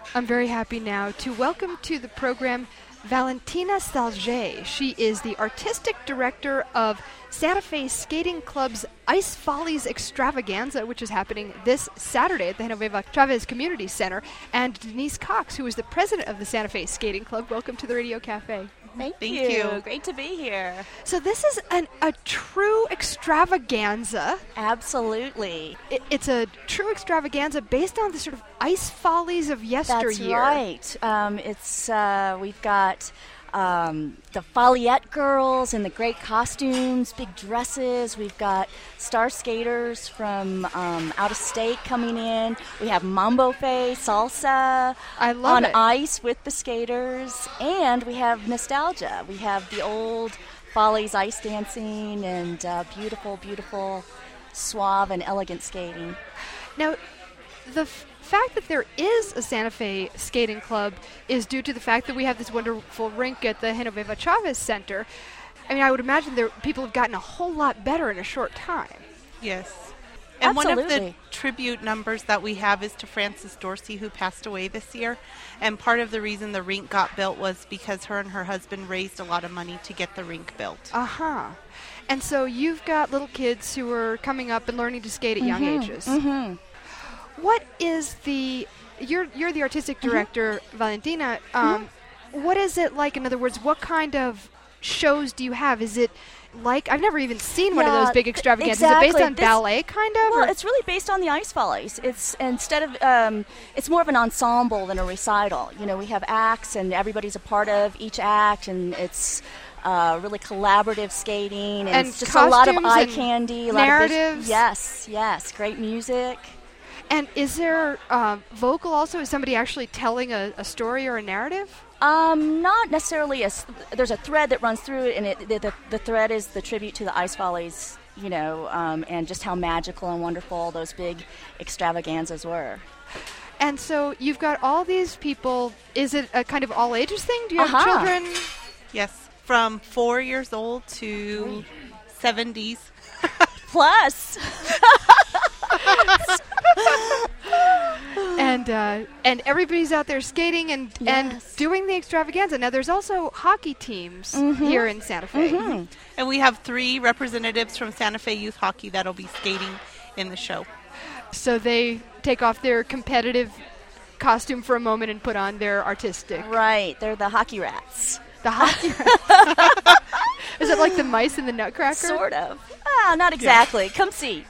I'm very happy now to welcome to the program Valentina Salge. She is the artistic director of Santa Fe Skating Club's Ice Follies Extravaganza, which is happening this Saturday at the Genoveva Chavez Community Center, and Denise Cox, who is the president of the Santa Fe Skating Club. Welcome to the Radio Cafe. Thank you. Great to be here. So this is a true extravaganza. Absolutely. It's a true extravaganza based on the sort of ice follies of yesteryear. That's right. We've got the Folliette girls in the great costumes, big dresses. We've got star skaters from out of state coming in. We have Mambo Fe, salsa on ice with the skaters. And we have nostalgia. We have the old Follies ice dancing and beautiful, beautiful, suave and elegant skating. Now, the fact that there is a Santa Fe skating club is due to the fact that we have this wonderful rink at the Genoveva Chavez Center. I mean, I would imagine people have gotten a whole lot better in a short time. Yes. And Absolutely. One of the tribute numbers that we have is to Frances Dorsey, who passed away this year. And part of the reason the rink got built was because her and her husband raised a lot of money to get the rink built. Uh-huh. And so you've got little kids who are coming up and learning to skate at young ages. Mm-hmm. What is you're the artistic director, Valentina. What is it like? In other words, what kind of shows do you have? Is it like, I've never even seen one of those big extravaganzas. Exactly. Is it based on ballet, kind of? Well, it's really based on the Ice Follies. It's it's more of an ensemble than a recital. You know, we have acts, and everybody's a part of each act, and it's really collaborative skating, and it's just a lot of eye candy, a narratives. Yes, great music. And is there vocal also? Is somebody actually telling a story or a narrative? Not necessarily. There's a thread that runs through it, and the thread is the tribute to the Ice Follies, you know, and just how magical and wonderful those big extravaganzas were. And so you've got all these people. Is it a kind of all ages thing? Do you have children? Yes, from 4 years old to 70s. Plus. And everybody's out there skating and doing the extravaganza. Now, there's also hockey teams here in Santa Fe. Mm-hmm. And we have 3 representatives from Santa Fe Youth Hockey that'll be skating in the show. So they take off their competitive costume for a moment and put on their artistic. Right, they're the hockey rats. The hockey rats. Is it like the mice in the Nutcracker? Sort of. Not exactly. Yeah. Come see.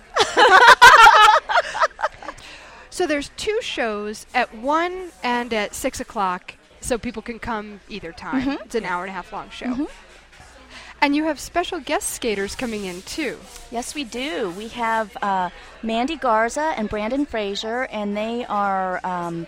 So there's 2 shows at 1 and at 6 o'clock, so people can come either time. Mm-hmm. It's an hour and a half long show. Mm-hmm. And you have special guest skaters coming in, too. Yes, we do. We have Mandy Garza and Brandon Frazier, and they are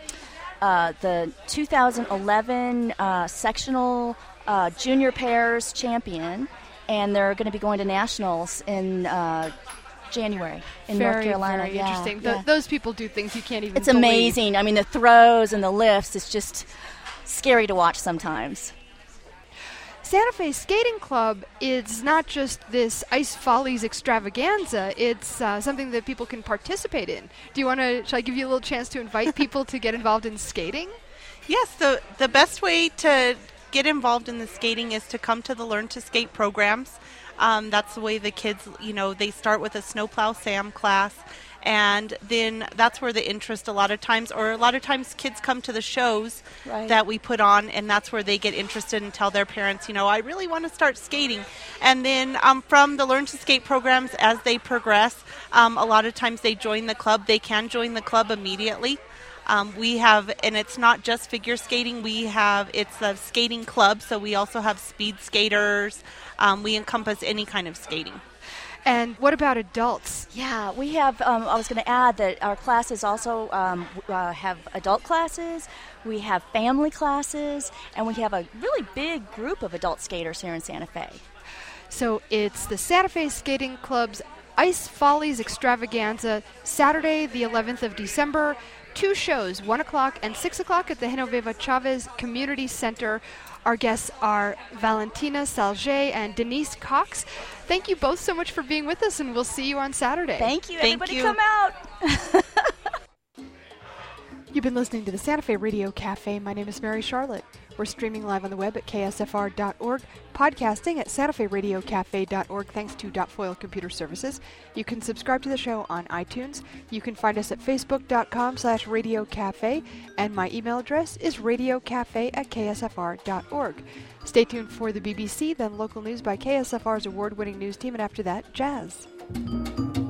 the 2011 sectional junior pairs champion, and they're going to be going to nationals in January in North Carolina. Very interesting. Those people do things you can't even It's believe. amazing. I mean, the throws and the lifts, it's just scary to watch sometimes. Santa Fe Skating Club is not just this Ice Follies extravaganza. It's something that people can participate in. Do you want to, shall I give you a little chance to invite people to get involved in skating? Yes, the best way to get involved in the skating is to come to the Learn to Skate programs. That's the way the kids, you know, they start with a Snowplow Sam class, and then that's where the interest a lot of times kids come to the shows that we put on, and that's where they get interested and tell their parents, you know, I really want to start skating. And then from the Learn to Skate programs, as they progress, a lot of times they join the club. They can join the club immediately. We have, and it's not just figure skating, it's a skating club, so we also have speed skaters. We encompass any kind of skating. And what about adults? Yeah, we have, I was going to add that our classes also have adult classes, we have family classes, and we have a really big group of adult skaters here in Santa Fe. So it's the Santa Fe Skating Club's Ice Follies Extravaganza, Saturday the 11th of December. 2 shows, 1 o'clock and 6 o'clock at the Genoveva Chavez Community Center. Our guests are Valentina Salge and Denise Cox. Thank you both so much for being with us, and we'll see you on Saturday. Thank you. Thank Everybody you. come out. You've been listening to the Santa Fe Radio Cafe. My name is Mary Charlotte. We're streaming live on the web at ksfr.org, podcasting at santaferadiocafe.org thanks to Foil Computer Services. You can subscribe to the show on iTunes. You can find us at facebook.com/radiocafe, and my email address is radiocafe@ksfr.org. Stay tuned for the BBC, then local news by KSFR's award-winning news team, and after that, jazz.